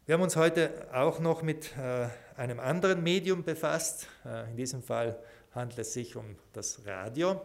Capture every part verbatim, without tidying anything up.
Wir haben uns heute auch noch mit äh, einem anderen Medium befasst. Äh, in diesem Fall handelt es sich um das Radio.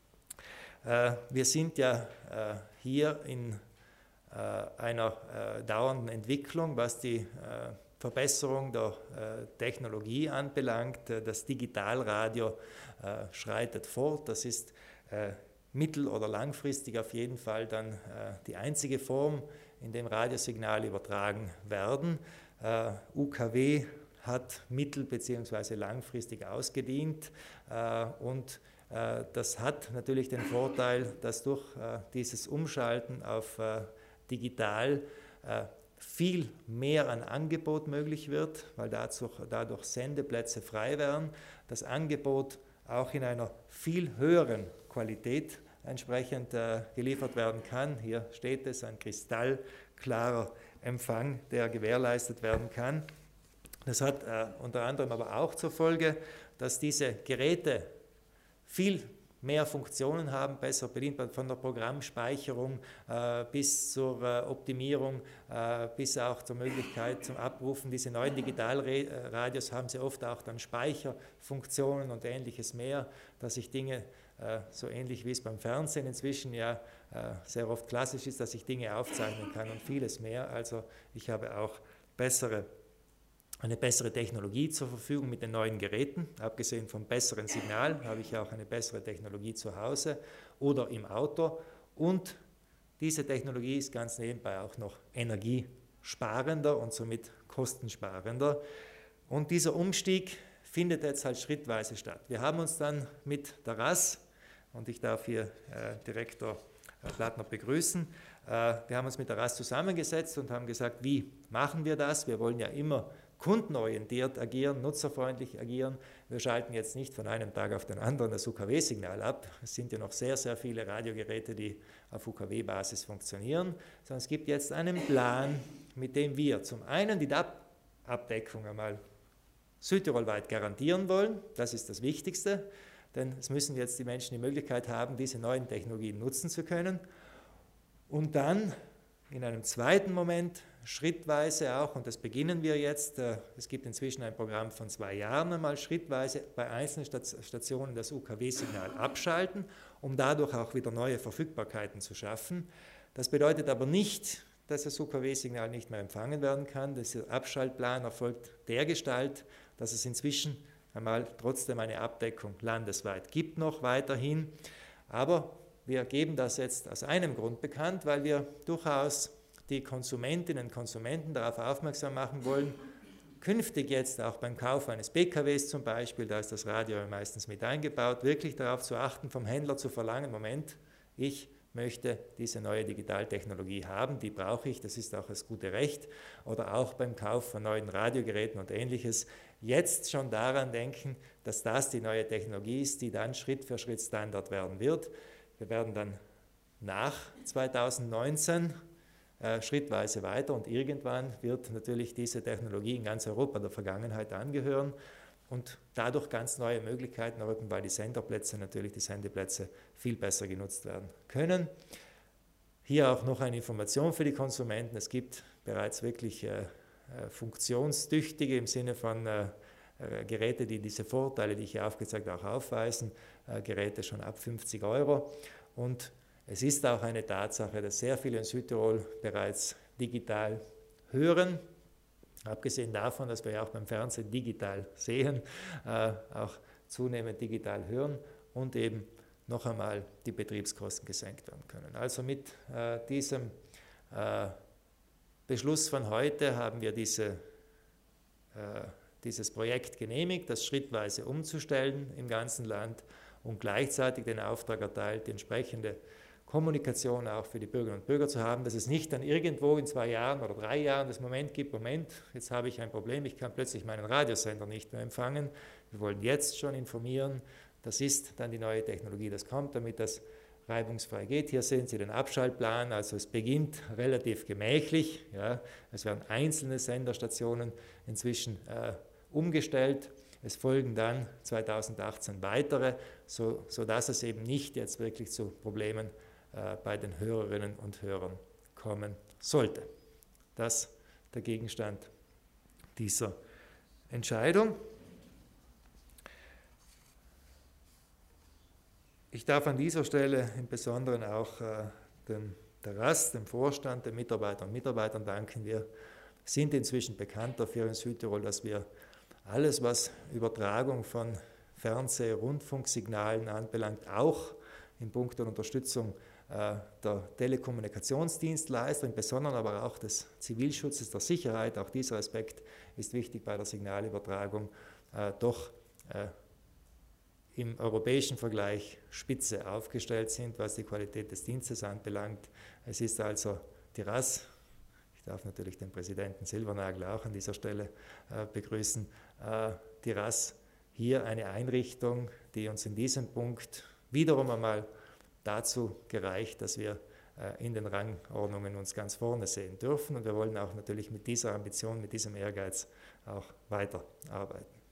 Äh, wir sind ja äh, hier in äh, einer äh, dauernden Entwicklung, was die äh, Verbesserung der äh, Technologie anbelangt. Das Digitalradio äh, schreitet fort. Das ist äh, mittel- oder langfristig auf jeden Fall dann äh, die einzige Form, in dem Radiosignale übertragen werden. Äh, U K W hat mittel- bzw. langfristig ausgedient äh, und äh, das hat natürlich den Vorteil, dass durch äh, dieses Umschalten auf äh, digital äh, viel mehr an Angebot möglich wird, weil dazu, dadurch Sendeplätze frei werden, das Angebot auch in einer viel höheren Qualität entsprechend äh, geliefert werden kann. Hier steht es, ein kristallklarer Empfang, der gewährleistet werden kann. Das hat äh, unter anderem aber auch zur Folge, dass diese Geräte viel mehr Funktionen haben, besser bedient werden, von der Programmspeicherung äh, bis zur äh, Optimierung, äh, bis auch zur Möglichkeit zum Abrufen. Diese neuen Digitalradios haben sehr oft auch dann Speicherfunktionen und Ähnliches mehr, dass ich Dinge, äh, so ähnlich wie es beim Fernsehen inzwischen ja äh, sehr oft klassisch ist, dass ich Dinge aufzeichnen kann und vieles mehr. Also ich habe auch bessere eine bessere Technologie zur Verfügung mit den neuen Geräten. Abgesehen vom besseren Signal habe ich auch eine bessere Technologie zu Hause oder im Auto. Und diese Technologie ist ganz nebenbei auch noch energiesparender und somit kostensparender. Und dieser Umstieg findet jetzt halt schrittweise statt. Wir haben uns dann mit der R A S, und ich darf hier äh, Direktor äh, Plattner begrüßen, äh, wir haben uns mit der R A S zusammengesetzt und haben gesagt, wie machen wir das? Wir wollen ja immer kundenorientiert agieren, nutzerfreundlich agieren. Wir schalten jetzt nicht von einem Tag auf den anderen das U K W-Signal ab. Es sind ja noch sehr, sehr viele Radiogeräte, die auf U K W-Basis funktionieren, sondern es gibt jetzt einen Plan, mit dem wir zum einen die Abdeckung einmal südtirolweit garantieren wollen. Das ist das Wichtigste, denn es müssen jetzt die Menschen die Möglichkeit haben, diese neuen Technologien nutzen zu können. Und dann in einem zweiten Moment schrittweise auch, und das beginnen wir jetzt, es gibt inzwischen ein Programm von zwei Jahren einmal, schrittweise bei einzelnen Stationen das U K W-Signal abschalten, um dadurch auch wieder neue Verfügbarkeiten zu schaffen. Das bedeutet aber nicht, dass das U K W-Signal nicht mehr empfangen werden kann. Dieser Abschaltplan erfolgt dergestalt, dass es inzwischen einmal trotzdem eine Abdeckung landesweit gibt noch weiterhin. Aber wir geben das jetzt aus einem Grund bekannt, weil wir durchaus die Konsumentinnen und Konsumenten darauf aufmerksam machen wollen, künftig jetzt auch beim Kauf eines P K Ws zum Beispiel, da ist das Radio meistens mit eingebaut, wirklich darauf zu achten, vom Händler zu verlangen, Moment, ich möchte diese neue Digitaltechnologie haben, die brauche ich, das ist auch das gute Recht, oder auch beim Kauf von neuen Radiogeräten und Ähnliches, jetzt schon daran denken, dass das die neue Technologie ist, die dann Schritt für Schritt Standard werden wird. Wir werden dann nach zweitausendneunzehn äh, schrittweise weiter und irgendwann wird natürlich diese Technologie in ganz Europa der Vergangenheit angehören und dadurch ganz neue Möglichkeiten eröffnen, weil die Senderplätze natürlich, die Sendeplätze viel besser genutzt werden können. Hier auch noch eine Information für die Konsumenten. Es gibt bereits wirklich äh, funktionstüchtige im Sinne von äh, Geräte, die diese Vorteile, die ich hier aufgezeigt habe, auch aufweisen, äh, Geräte schon ab fünfzig Euro. Und es ist auch eine Tatsache, dass sehr viele in Südtirol bereits digital hören, abgesehen davon, dass wir ja auch beim Fernsehen digital sehen, äh, auch zunehmend digital hören und eben noch einmal die Betriebskosten gesenkt werden können. Also mit äh, diesem äh, Beschluss von heute haben wir diese, äh, dieses Projekt genehmigt, das schrittweise umzustellen im ganzen Land und gleichzeitig den Auftrag erteilt, die entsprechende Kommunikation auch für die Bürgerinnen und Bürger zu haben, dass es nicht dann irgendwo in zwei Jahren oder drei Jahren das Moment gibt, Moment, jetzt habe ich ein Problem, ich kann plötzlich meinen Radiosender nicht mehr empfangen. Wir wollen jetzt schon informieren, das ist dann die neue Technologie, das kommt, damit das reibungsfrei geht. Hier sehen Sie den Abschaltplan, also es beginnt relativ gemächlich, ja. Es werden einzelne Senderstationen inzwischen äh, umgestellt. Es folgen dann zweitausendachtzehn weitere, so, sodass es eben nicht jetzt wirklich zu Problemen äh, bei den Hörerinnen und Hörern kommen sollte. Das der Gegenstand dieser Entscheidung. Ich darf an dieser Stelle im Besonderen auch äh, dem, der R A S, dem Vorstand, den Mitarbeitern und Mitarbeitern danken. Wir sind inzwischen bekannt dafür in Südtirol, dass wir alles, was Übertragung von Fernseh-, Rundfunksignalen anbelangt, auch in puncto Unterstützung äh, der Telekommunikationsdienstleister, im Besonderen aber auch des Zivilschutzes, der Sicherheit, auch dieser Aspekt ist wichtig bei der Signalübertragung, äh, doch äh, im europäischen Vergleich spitze aufgestellt sind, was die Qualität des Dienstes anbelangt. Es ist also die R A S, ich darf natürlich den Präsidenten Silbernagel auch an dieser Stelle äh, begrüßen, äh, die R A S hier eine Einrichtung, die uns in diesem Punkt wiederum einmal dazu gereicht, dass wir äh, in den Rangordnungen uns ganz vorne sehen dürfen. Und wir wollen auch natürlich mit dieser Ambition, mit diesem Ehrgeiz auch weiterarbeiten.